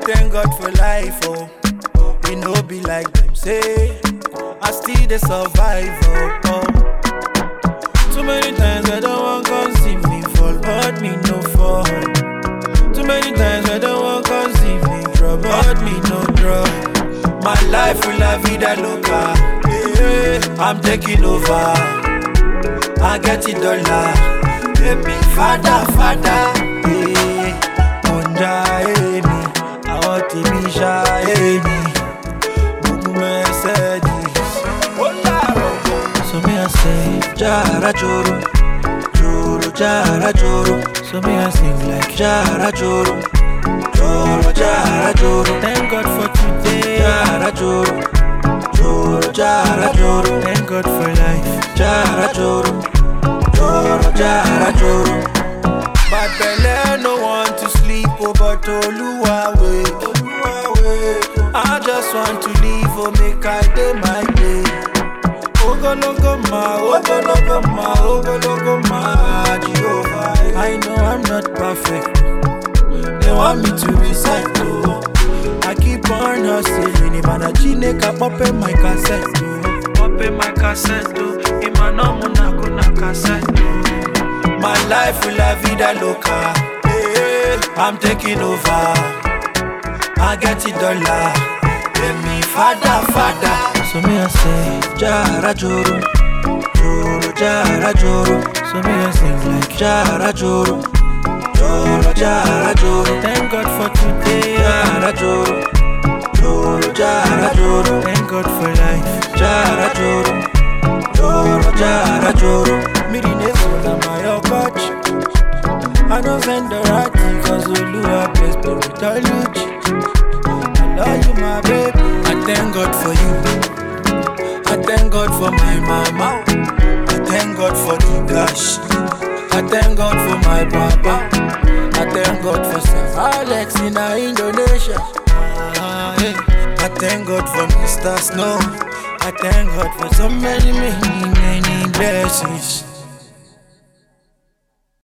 thank God for life, oh. It no be like them say, I still dey survive, oh. Too many times I don't want to see me fall, but me no fall. Too many times I don't want to see me drop, but me no drop. My life will la vida loca, yeah. I'm taking over, I get it dollar. Baby, father, yeah. Monja, me, I want to be shy, me. Bugu Mercedes, so me I say, Jara Joro, Joro, Jara Joro. So me I sing like Jara Joro, Joro, Jara Joro. Thank God for today, Jara Joro, Joro, Jara Joro. Thank God for life, Jara Joro, Joro, Jara Joro. Bad belle no want to sleep, oh, but Oluwa wake. I just want to live, oh, make I day my day. Ogologoma, Jehovah. I know I'm not perfect, they want me to recycle. I keep on hustling, Imana Chineka popping my cassette, Imana Monaco na cassette. My life will la vida loca, yeah. I'm taking over, I get it dollar. Let me father. So me I say, Jara Joro, Joro, Jara Joro. So me I sing like Jara Joro, Joro, Jara Joro. Thank God for today, Jara Joro, Joro, Jara Joro. Thank God for life, Jara Joro, Joro, Jara Joro. Mirine sola my coach, I don't send the right thing, cause Oluwa bless me with all you. I love you, my baby. I thank God for you, I thank God for my mama, I thank God for the cash, I thank God for my papa, I thank God for Sir Alex in Indonesia, yeah. I thank God for Mr. Snow, I thank God for so many blessings.